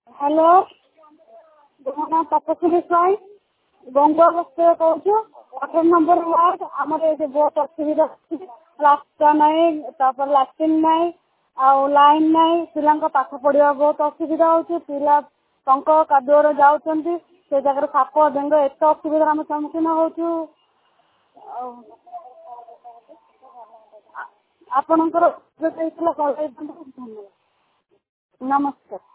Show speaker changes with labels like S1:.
S1: Hello ମୋ ନାଁ ତପସ୍ୱୀ ସ୍ୱାଇଁ ଗଙ୍ଗୁଆ ବସ୍ତିରେ କହୁଛୁ 18 ନମ୍ବର ୱାର୍ଡ। ଆମର ଏଠି ବହୁତ ଅସୁବିଧା ଅଛି, ରାସ୍ତା ନାହିଁ, ତାପରେ ଲାଟ୍ରିନ୍ ନାହିଁ, ଆଉ ଲାଇନ୍ ନାହିଁ। ପିଲାଙ୍କ ପାଠ ପଢିବା ବହୁତ ଅସୁବିଧା ହଉଛି। ପିଲା ଟଙ୍କ କାଦୁଅରେ ଯାଉଛନ୍ତି, ସେ ଜାଗାରେ ସାପ ବେଙ୍ଗ ଏତେ ଅସୁବିଧାର ଆମେ ସମ୍ମୁଖୀନ ହଉଛୁ। ଆଉ ଆପଣଙ୍କର ହେଇଥିଲା ଭଲ ହେଇଥାନ୍ତା। ଧନ୍ୟବାଦ, ନମସ୍କାର।